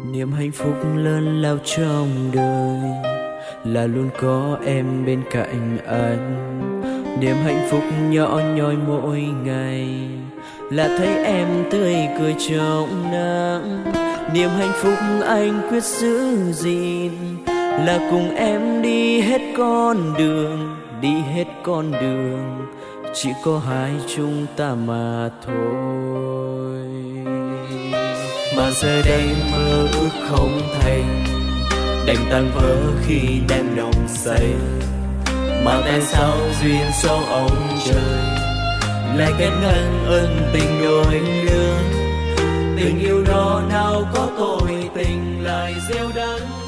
Niềm hạnh phúc lớn lao trong đời là luôn có em bên cạnh anh. Niềm hạnh phúc nhỏ nhoi mỗi ngày là thấy em tươi cười trong nắng. Niềm hạnh phúc anh quyết giữ gìn là cùng em đi hết con đường, đi hết con đường, chỉ có hai chúng ta mà thôi. Mà giờ đây mơ ước không thành, đành tan vỡ khi đêm nồng say. Mà tại sao duyên số ông trời lại kết ngăn ân tình đôi lứa? Tình yêu đó nào có tội tình lại gieo đắng.